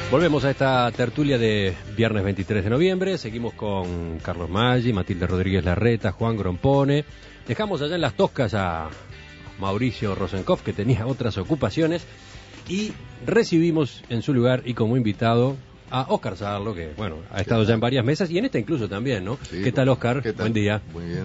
Volvemos a esta tertulia de viernes 23 de noviembre. Seguimos con Carlos Maggi, Matilde Rodríguez Larreta, Juan Grompone. Dejamos allá en Las Toscas a Mauricio Rosenkopf, que tenía otras ocupaciones, y recibimos en su lugar y como invitado a Óscar Sarlo, que bueno, ha estado ya en varias mesas y en esta incluso también, ¿no? Sí. ¿Qué tal, Óscar? ¿Qué tal? Buen día. Muy bien.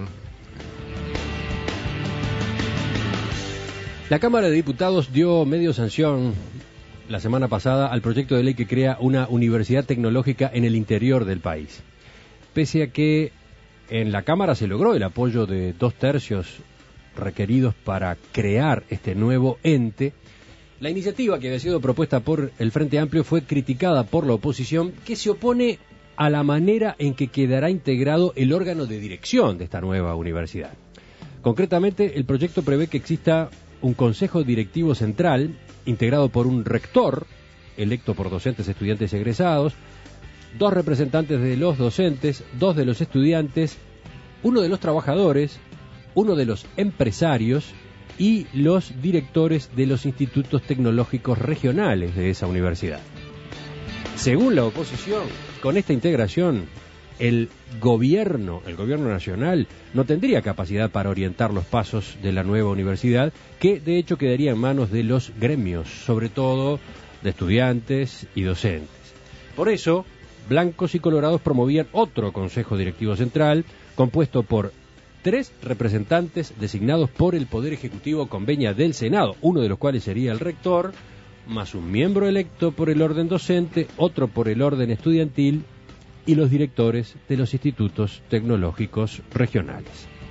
La Cámara de Diputados dio medio sanción la semana pasada al proyecto de ley que crea una universidad tecnológica en el interior del país. Pese a que en la Cámara se logró el apoyo de 2/3 requeridos para crear este nuevo ente, la iniciativa que había sido propuesta por el Frente Amplio fue criticada por la oposición, que se opone a la manera en que quedará integrado el órgano de dirección de esta nueva universidad. Concretamente, el proyecto prevé que exista un consejo directivo central integrado por un rector, electo por docentes, estudiantes y egresados, 2 representantes de los docentes, 2 de los estudiantes, 1 de los trabajadores, 1 de los empresarios y los directores de los institutos tecnológicos regionales de esa universidad. Según la oposición, con esta integración, el gobierno nacional no tendría capacidad para orientar los pasos de la nueva universidad, que de hecho quedaría en manos de los gremios, sobre todo de estudiantes y docentes. Por eso, blancos y colorados promovían otro consejo directivo central, compuesto por 3 representantes designados por el Poder Ejecutivo con venia del Senado, uno de los cuales sería el rector, más un miembro electo por el orden docente, otro por el orden estudiantil, y los directores de los institutos tecnológicos regionales.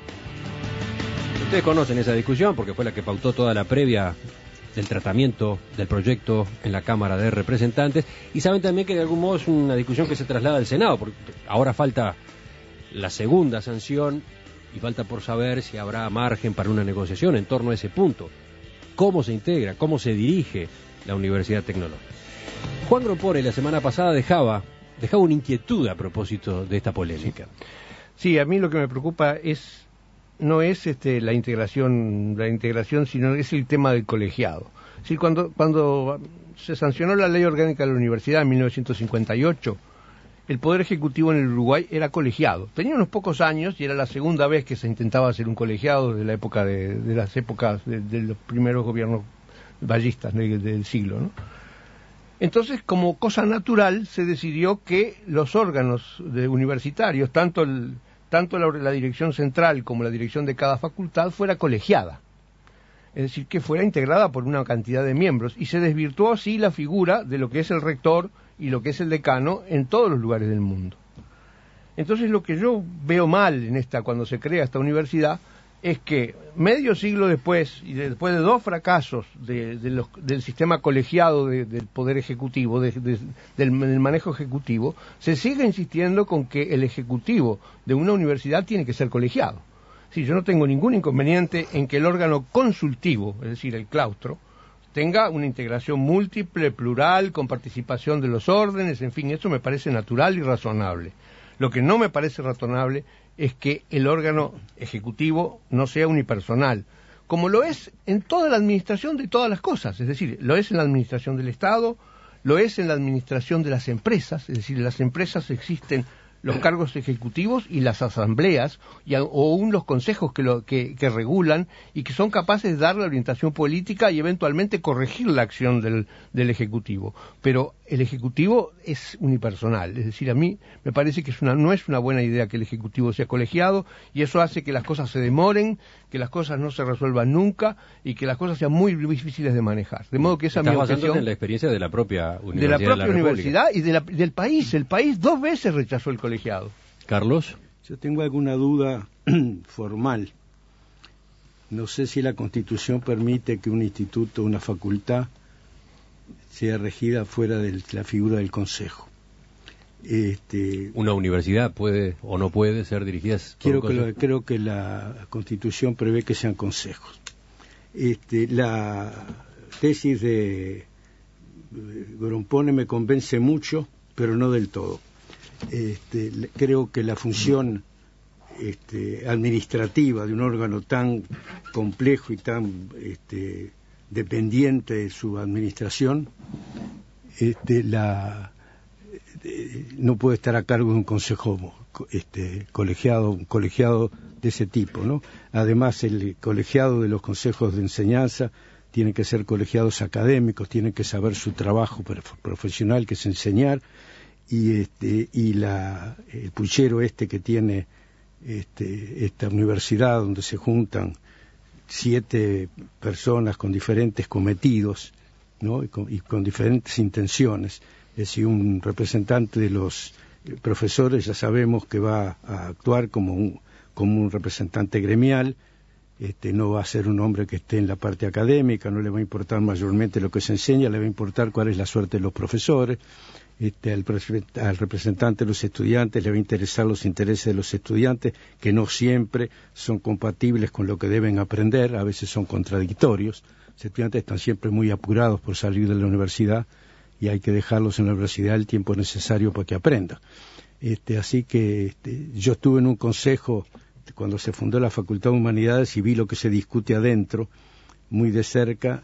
Ustedes conocen esa discusión porque fue la que pautó toda la previa del tratamiento del proyecto en la Cámara de Representantes, y saben también que de algún modo es una discusión que se traslada al Senado, porque ahora falta la segunda sanción y falta por saber si habrá margen para una negociación en torno a ese punto. ¿Cómo se integra? ¿Cómo se dirige la Universidad Tecnológica? Juan Grompone la semana pasada dejaba una inquietud a propósito de esta polémica. Sí, a mí lo que me preocupa no es la integración, sino es el tema del colegiado. Es decir, cuando se sancionó la Ley Orgánica de la Universidad en 1958, el Poder Ejecutivo en el Uruguay era colegiado. Tenía unos pocos años y era la segunda vez que se intentaba hacer un colegiado desde la época de las épocas de los primeros gobiernos vallistas del siglo, ¿no? Entonces, como cosa natural, se decidió que los órganos universitarios, tanto la dirección central como la dirección de cada facultad, fuera colegiada. Es decir, que fuera integrada por una cantidad de miembros. Y se desvirtuó así la figura de lo que es el rector y lo que es el decano en todos los lugares del mundo. Entonces, lo que yo veo mal cuando se crea esta universidad, es que medio siglo después, y después de 2 fracasos del sistema colegiado del Poder Ejecutivo, del manejo ejecutivo, se sigue insistiendo con que el ejecutivo de una universidad tiene que ser colegiado. Sí, yo no tengo ningún inconveniente en que el órgano consultivo, es decir, el claustro, tenga una integración múltiple, plural, con participación de los órdenes, en fin, eso me parece natural y razonable. Lo que no me parece razonable es que el órgano ejecutivo no sea unipersonal, como lo es en toda la administración de todas las cosas, es decir, lo es en la administración del Estado, lo es en la administración de las empresas, es decir, en las empresas existen los cargos ejecutivos y las asambleas o aún los consejos que regulan y que son capaces de dar la orientación política y eventualmente corregir la acción del ejecutivo. Pero el ejecutivo es unipersonal, es decir, a mí me parece que no es una buena idea que el ejecutivo sea colegiado, y eso hace que las cosas se demoren, que las cosas no se resuelvan nunca y que las cosas sean muy difíciles de manejar. De modo que esa es mi objeción. En la experiencia de la propia universidad de la propia universidad y del país. El país 2 veces rechazó el colegiado. Carlos. Yo tengo alguna duda formal. No sé si la Constitución permite que un instituto, una facultad, sea regida fuera de la figura del Consejo. ¿Una universidad puede o no puede ser dirigida por un consejo? Creo que la Constitución prevé que sean consejos. La tesis de Grompone me convence mucho, pero no del todo. Creo que la función administrativa de un órgano tan complejo y tan dependiente de su administración no puede estar a cargo de un consejo un colegiado de ese tipo, ¿no? Además, el colegiado de los consejos de enseñanza tienen que ser colegiados académicos, tienen que saber su trabajo profesional, que es enseñar, y el puchero que tiene esta universidad, donde se juntan 7 personas con diferentes cometidos, ¿no? y con diferentes intenciones. Es decir, un representante de los profesores ya sabemos que va a actuar como un representante gremial, no va a ser un hombre que esté en la parte académica, no le va a importar mayormente lo que se enseña, le va a importar cuál es la suerte de los profesores. Al representante de los estudiantes le va a interesar los intereses de los estudiantes, que no siempre son compatibles con lo que deben aprender, a veces son contradictorios. Los estudiantes están siempre muy apurados por salir de la universidad y hay que dejarlos en la universidad el tiempo necesario para que aprendan. Así que yo estuve en un consejo cuando se fundó la Facultad de Humanidades y vi lo que se discute adentro muy de cerca,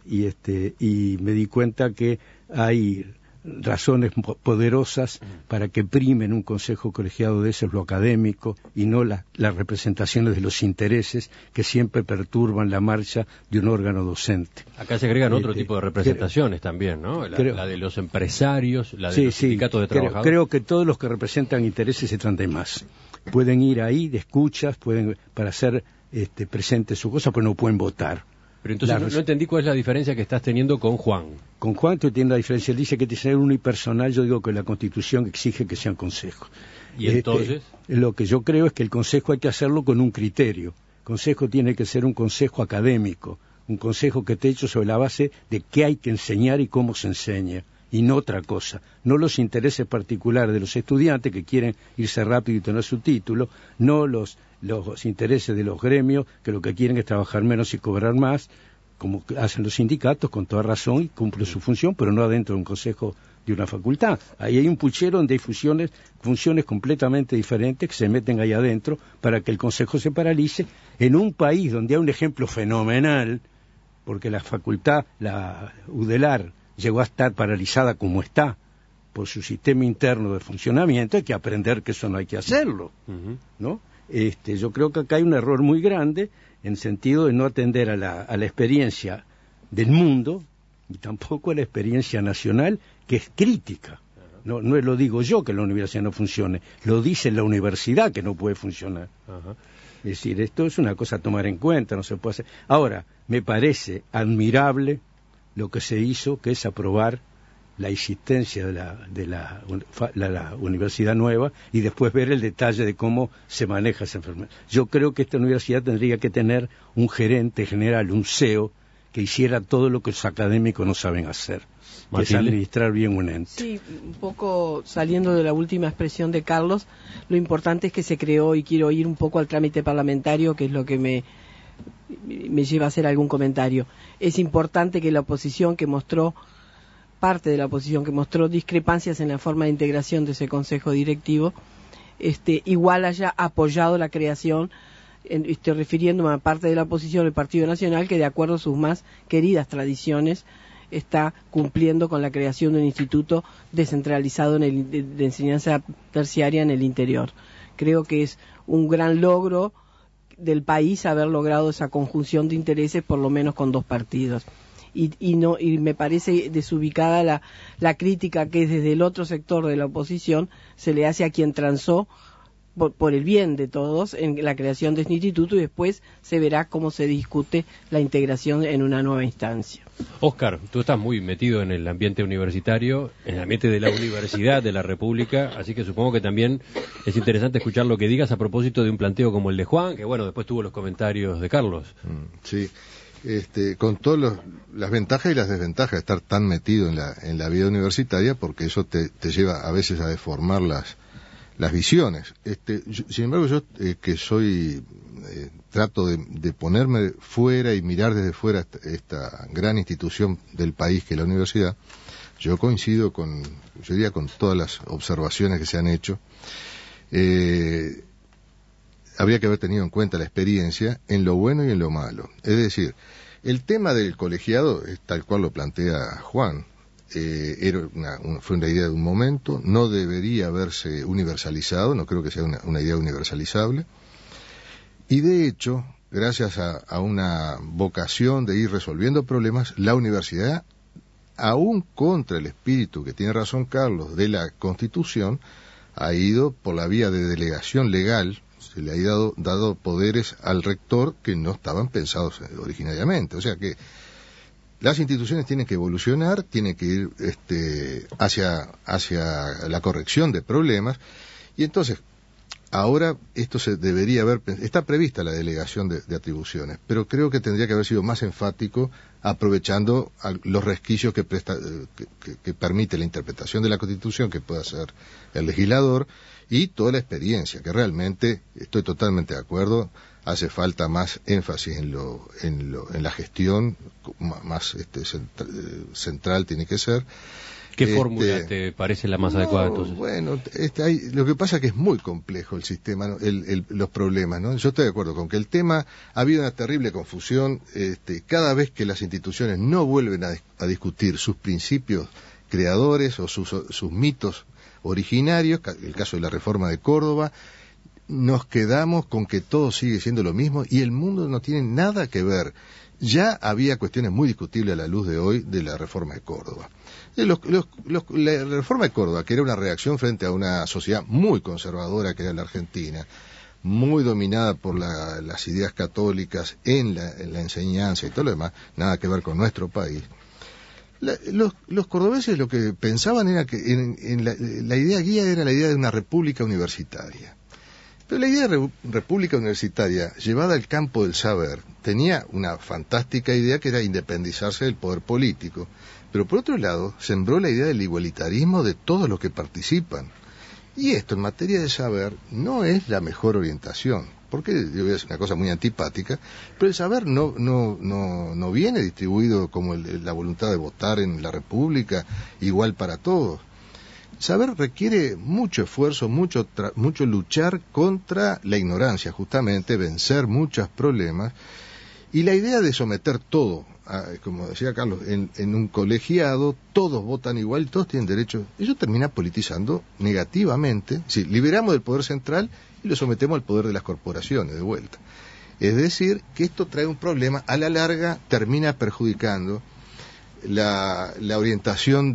y me di cuenta que hay razones poderosas para que primen un consejo colegiado de esos lo académico y no las representaciones de los intereses que siempre perturban la marcha de un órgano docente. Acá se agregan otro tipo de representaciones también, ¿no? La de los empresarios, la de los sindicatos de trabajadores. Creo que todos los que representan intereses están de más. Pueden ir ahí de escuchas, para hacer presente su cosa, pero no pueden votar. Pero entonces no entendí cuál es la diferencia que estás teniendo con Juan. Con Juan tú tienes la diferencia. Él dice que tiene que ser unipersonal. Yo digo que la Constitución exige que sean consejos. ¿Y entonces? Lo que yo creo es que el consejo hay que hacerlo con un criterio. El consejo tiene que ser un consejo académico, un consejo que esté hecho sobre la base de qué hay que enseñar y cómo se enseña, y no otra cosa. No los intereses particulares de los estudiantes que quieren irse rápido y tener su título, no los intereses de los gremios que lo que quieren es trabajar menos y cobrar más, como hacen los sindicatos con toda razón y cumplen su función, pero no adentro de un consejo de una facultad. Ahí hay un puchero donde hay funciones completamente diferentes que se meten ahí adentro para que el consejo se paralice en un país donde hay un ejemplo fenomenal, porque la facultad, la UDELAR, llegó a estar paralizada como está por su sistema interno de funcionamiento. Hay que aprender que eso no hay que hacerlo, ¿no? Yo creo que acá hay un error muy grande en sentido de no atender a la experiencia del mundo y tampoco a la experiencia nacional, que es crítica. No lo digo yo que la universidad no funcione, lo dice la universidad que no puede funcionar. Es decir, esto es una cosa a tomar en cuenta, no se puede hacer. Ahora, me parece admirable lo que se hizo, que es aprobar la existencia de la universidad nueva y después ver el detalle de cómo se maneja esa enfermedad. Yo creo que esta universidad tendría que tener un gerente general, un CEO, que hiciera todo lo que los académicos no saben hacer, que es administrar bien un ente. Sí, un poco saliendo de la última expresión de Carlos, lo importante es que se creó, y quiero ir un poco al trámite parlamentario, que es lo que me lleva a hacer algún comentario. Es importante que la oposición parte de la oposición que mostró discrepancias en la forma de integración de ese consejo directivo, igual haya apoyado la creación, estoy refiriéndome a parte de la oposición del Partido Nacional, que de acuerdo a sus más queridas tradiciones está cumpliendo con la creación de un instituto descentralizado de enseñanza terciaria en el interior. Creo que es un gran logro del país haber logrado esa conjunción de intereses, por lo menos con 2 partidos. Y me parece desubicada la crítica que desde el otro sector de la oposición se le hace a quien transó por el bien de todos en la creación de este instituto, y después se verá cómo se discute la integración en una nueva instancia. Óscar, tú estás muy metido en el ambiente universitario, en el ambiente de la Universidad de la República, así que supongo que también es interesante escuchar lo que digas a propósito de un planteo como el de Juan, que bueno, después tuvo los comentarios de Carlos. Sí. Con todas las ventajas y las desventajas de estar tan metido en la vida universitaria, porque eso te lleva a veces a deformar las visiones. Sin embargo, yo que soy trato de ponerme fuera y mirar desde fuera esta gran institución del país que es la universidad, yo coincido con todas las observaciones que se han hecho. Habría que haber tenido en cuenta la experiencia en lo bueno y en lo malo. Es decir, el tema del colegiado es tal cual lo plantea Juan. fue una idea de un momento, no debería haberse universalizado, no creo que sea una idea universalizable, y de hecho, gracias a una vocación de ir resolviendo problemas, la universidad, aún contra el espíritu, que tiene razón Carlos, de la Constitución, ha ido por la vía de delegación legal, se le ha dado poderes al rector que no estaban pensados originariamente. O sea que las instituciones tienen que evolucionar, tienen que ir hacia la corrección de problemas, y entonces ahora esto se debería haber, está prevista la delegación de atribuciones, pero creo que tendría que haber sido más enfático, aprovechando los resquicios que permite la interpretación de la Constitución que pueda hacer el legislador, y toda la experiencia, que realmente, estoy totalmente de acuerdo, hace falta más énfasis en la gestión, más central tiene que ser. ¿Qué fórmula te parece la más adecuada entonces? Bueno, lo que pasa es que es muy complejo el sistema, ¿no? Los problemas, ¿no? Yo estoy de acuerdo con que el tema, ha habido una terrible confusión, cada vez que las instituciones no vuelven a discutir sus principios creadores o sus mitos originarios, el caso de la reforma de Córdoba, nos quedamos con que todo sigue siendo lo mismo y el mundo no tiene nada que ver. Ya había cuestiones muy discutibles a la luz de hoy de la reforma de Córdoba. La reforma de Córdoba, que era una reacción frente a una sociedad muy conservadora que era la Argentina, muy dominada por las ideas católicas en la enseñanza y todo lo demás, nada que ver con nuestro país. Los cordobeses lo que pensaban era que la idea guía era la idea de una república universitaria. Pero la idea de república universitaria, llevada al campo del saber, tenía una fantástica idea que era independizarse del poder político. Pero por otro lado, sembró la idea del igualitarismo de todos los que participan. Y esto, en materia de saber, no es la mejor orientación. Porque yo voy a decir una cosa muy antipática, pero el saber no viene distribuido como la voluntad de votar en la República, igual para todos. Saber requiere mucho esfuerzo, mucho luchar contra la ignorancia, justamente, vencer muchos problemas. Y la idea de someter todo, como decía Carlos, en un colegiado, todos votan igual, todos tienen derecho, eso termina politizando negativamente. Si liberamos del poder central y lo sometemos al poder de las corporaciones de vuelta. Es decir, que esto trae un problema, a la larga termina perjudicando la orientación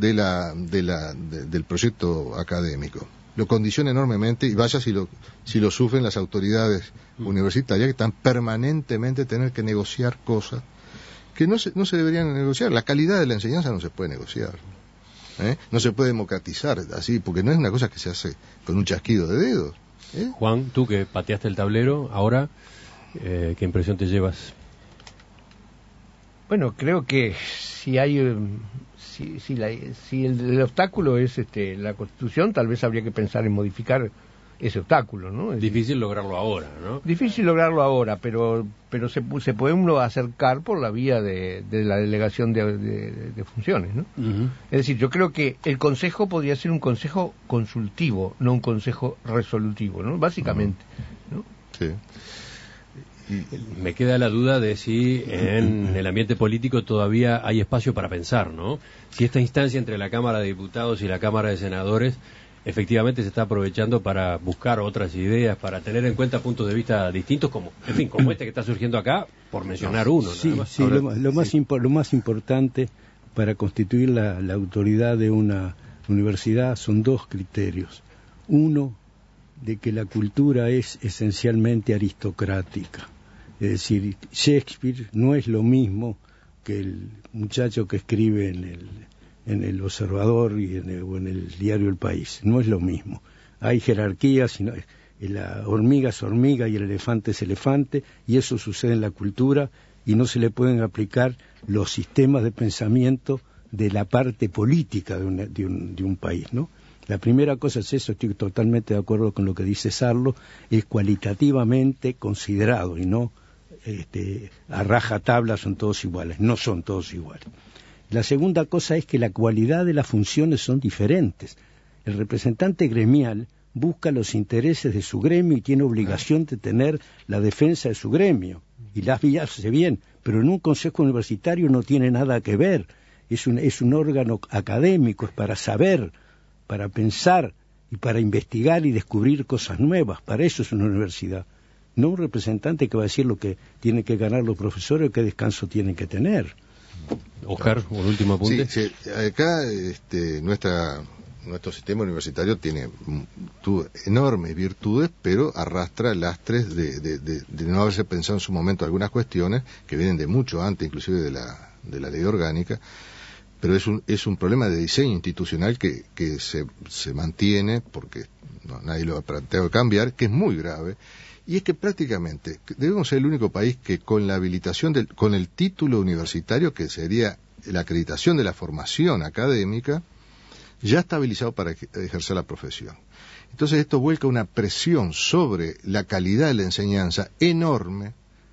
del proyecto académico. Lo condiciona enormemente, y vaya si lo sufren las autoridades universitarias, que están permanentemente tener que negociar cosas que no se deberían negociar. La calidad de la enseñanza no se puede negociar, no se puede democratizar así, porque no es una cosa que se hace con un chasquido de dedos. Juan, tú que pateaste el tablero, ahora, ¿qué impresión te llevas? Bueno, creo que si el obstáculo es la Constitución, tal vez habría que pensar en modificar ese obstáculo, ¿no? Difícil lograrlo ahora, ¿no? Difícil lograrlo ahora, pero se puede uno acercar por la vía de la delegación de funciones, ¿no? Uh-huh. Es decir, yo creo que el Consejo podría ser un Consejo consultivo, no un Consejo resolutivo, ¿no? Básicamente, ¿no? Sí. Me queda la duda de si en el ambiente político todavía hay espacio para pensar, ¿no? Si esta instancia entre la Cámara de Diputados y la Cámara de Senadores efectivamente se está aprovechando para buscar otras ideas, para tener en cuenta puntos de vista distintos, como este que está surgiendo acá, por mencionar uno. Sí, nada más. Sí, ahora, lo más importante para constituir la autoridad de una universidad son dos criterios. Uno, de que la cultura es esencialmente aristocrática. Es decir, Shakespeare no es lo mismo que el muchacho que escribe en el Observador o en el diario El País. No es lo mismo. Hay jerarquías, la hormiga es hormiga y el elefante es elefante, y eso sucede en la cultura, y no se le pueden aplicar los sistemas de pensamiento de la parte política de un país, ¿no? La primera cosa es eso, estoy totalmente de acuerdo con lo que dice Sarlo, es cualitativamente considerado y no a rajatabla son todos iguales, no son todos iguales. La segunda cosa es que la cualidad de las funciones son diferentes. El representante gremial busca los intereses de su gremio y tiene obligación de tener la defensa de su gremio, y las hace bien, pero en un consejo universitario no tiene nada que ver. es un órgano académico, es para saber, para pensar y para investigar y descubrir cosas nuevas. Para eso es una universidad. No un representante que va a decir lo que tienen que ganar los profesores o qué descanso tienen que tener. Oscar, un último apunte. Sí, acá nuestro sistema universitario tiene enormes virtudes, pero arrastra lastres de no haberse pensado en su momento algunas cuestiones que vienen de mucho antes, inclusive de la ley orgánica, pero es un problema de diseño institucional que se mantiene, porque nadie lo ha planteado cambiar, que es muy grave. Y es que prácticamente debemos ser el único país que con la habilitación con el título universitario, que sería la acreditación de la formación académica, ya está habilitado para ejercer la profesión. Entonces esto vuelca una presión sobre la calidad de la enseñanza enorme,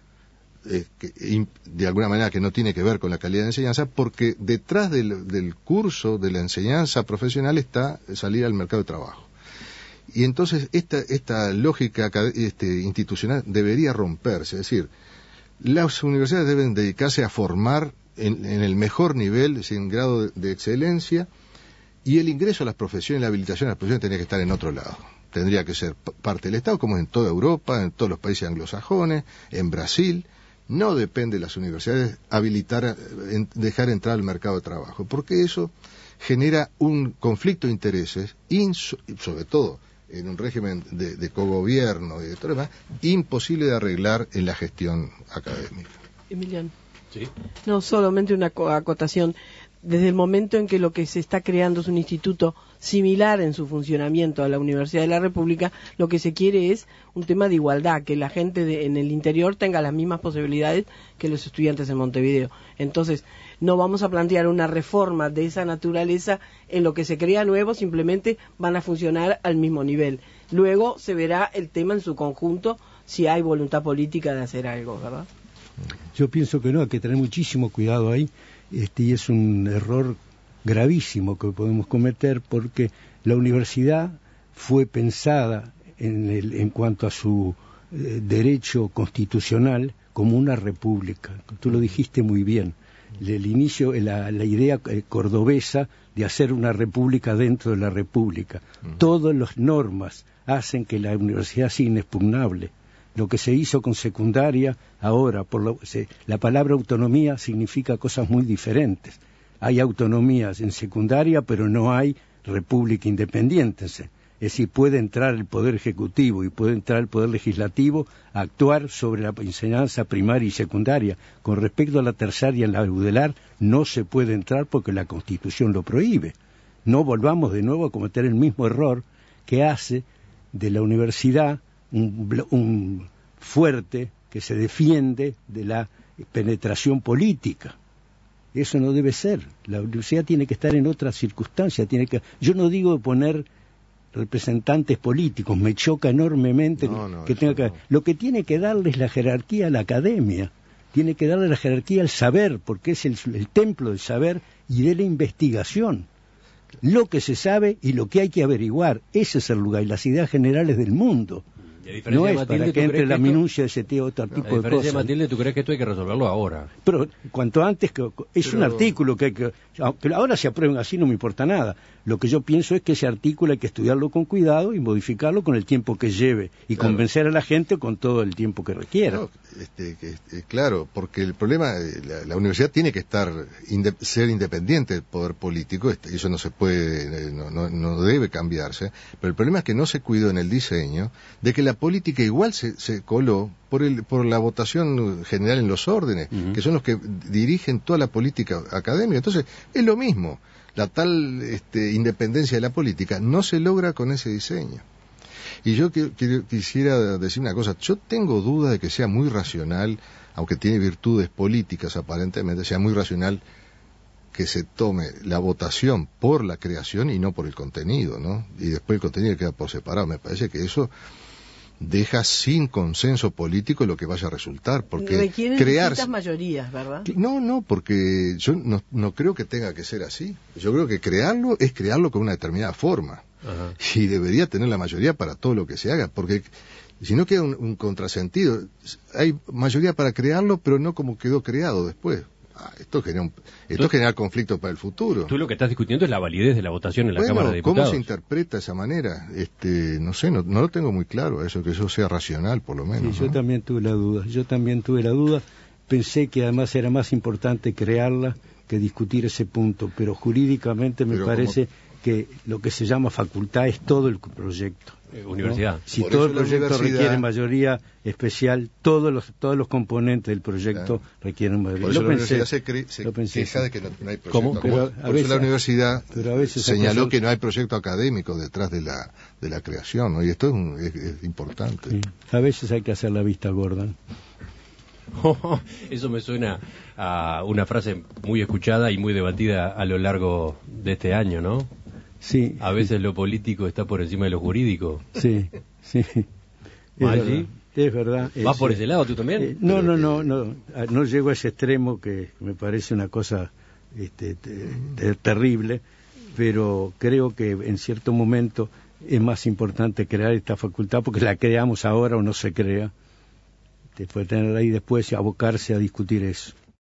de alguna manera que no tiene que ver con la calidad de la enseñanza, porque detrás del curso de la enseñanza profesional está salir al mercado de trabajo. Y entonces esta lógica institucional debería romperse, es decir, las universidades deben dedicarse a formar en el mejor nivel, sin grado de excelencia, y el ingreso a las profesiones, la habilitación a las profesiones tendría que estar en otro lado. Tendría que ser parte del Estado, como en toda Europa, en todos los países anglosajones, en Brasil. No depende de las universidades dejar entrar al mercado de trabajo, porque eso genera un conflicto de intereses, sobre todo en un régimen de cogobierno y de todo lo demás, imposible de arreglar en la gestión académica. Emiliano. Sí. No, solamente una acotación. Desde el momento en que lo que se está creando es un instituto similar en su funcionamiento a la Universidad de la República, lo que se quiere es un tema de igualdad, que la gente en el interior tenga las mismas posibilidades que los estudiantes en Montevideo. Entonces, no vamos a plantear una reforma de esa naturaleza en lo que se crea nuevo, simplemente van a funcionar al mismo nivel. Luego se verá el tema en su conjunto si hay voluntad política de hacer algo, ¿verdad? Yo pienso que no, hay que tener muchísimo cuidado ahí. Y es un error gravísimo que podemos cometer, porque la universidad fue pensada en cuanto a su derecho constitucional como una república. Tú lo dijiste muy bien. El inicio, la idea cordobesa de hacer una república dentro de la república. Todas las normas hacen que la universidad sea inexpugnable. Lo que se hizo con secundaria, ahora, la palabra autonomía significa cosas muy diferentes. Hay autonomías en secundaria, pero no hay república independiente. Es decir, puede entrar el Poder Ejecutivo y puede entrar el Poder Legislativo a actuar sobre la enseñanza primaria y secundaria. Con respecto a la terciaria, en la UDELAR, no se puede entrar porque la Constitución lo prohíbe. No volvamos de nuevo a cometer el mismo error que hace de la universidad un fuerte que se defiende de la penetración política. Eso no debe ser. La universidad tiene que estar en otras circunstancias. Yo no digo poner representantes políticos, me choca enormemente lo que tiene que darle es la jerarquía a la academia, tiene que darle la jerarquía al saber, porque es el templo del saber y de la investigación. Lo que se sabe y lo que hay que averiguar, ese es el lugar, y las ideas generales del mundo. No es Matilde, para que entre la minucia de ese otro tipo de cosas. Matilde, ¿tú crees que esto hay que resolverlo ahora? Pero cuanto antes, un artículo que hay que... Pero ahora se aprueben así, no me importa nada. Lo que yo pienso es que ese artículo hay que estudiarlo con cuidado y modificarlo con el tiempo que lleve y convencer a la gente con todo el tiempo que requiera. No, claro, porque el problema, la universidad tiene que ser independiente del poder político, eso no se puede, no debe cambiarse, pero el problema es que no se cuidó en el diseño de que la política igual se coló por la votación general en los órdenes, que son los que dirigen toda la política académica. Entonces, es lo mismo. La tal independencia de la política no se logra con ese diseño. Y yo quisiera decir una cosa, yo tengo duda de que sea muy racional, aunque tiene virtudes políticas aparentemente, sea muy racional que se tome la votación por la creación y no por el contenido, ¿no? Y después el contenido queda por separado. Me parece que eso deja sin consenso político lo que vaya a resultar, porque requieren distintas mayorías, ¿verdad? No, porque yo no creo que tenga que ser así. Yo creo que crearlo es crearlo con una determinada forma. Ajá. Y debería tener la mayoría para todo lo que se haga, porque si no queda un contrasentido. Hay mayoría para crearlo, pero no como quedó creado después. Esto genera conflicto para el futuro. Tú lo que estás discutiendo es la validez de la votación en la Bueno, Cámara de Diputados. ¿cómo se interpreta de esa manera? No sé, no lo tengo muy claro, que eso sea racional, por lo menos. Sí, yo también tuve la duda. Pensé que además era más importante crearla que discutir ese punto, pero jurídicamente me parece que lo que se llama facultad es todo el proyecto. Universidad. ¿No? Si por todo el eso la proyecto universidad requiere mayoría especial, todos los componentes del proyecto requieren mayoría. Por eso Lo la pensé, universidad se queja de que no hay proyecto. ¿Cómo? Por eso la universidad pero a veces señaló que no hay proyecto académico detrás de la creación, ¿no? Y esto es importante. Sí. A veces hay que hacer la vista gorda. Eso me suena a una frase muy escuchada y muy debatida a lo largo de este año, ¿no? Sí. A veces lo político está por encima de lo jurídico. Sí. ¿Allí? Es verdad. ¿Vas por ese lado tú también? No llego a ese extremo que me parece una cosa terrible, pero creo que en cierto momento es más importante crear esta facultad porque la creamos ahora o no se crea. Puede tener ahí después abocarse a discutir eso.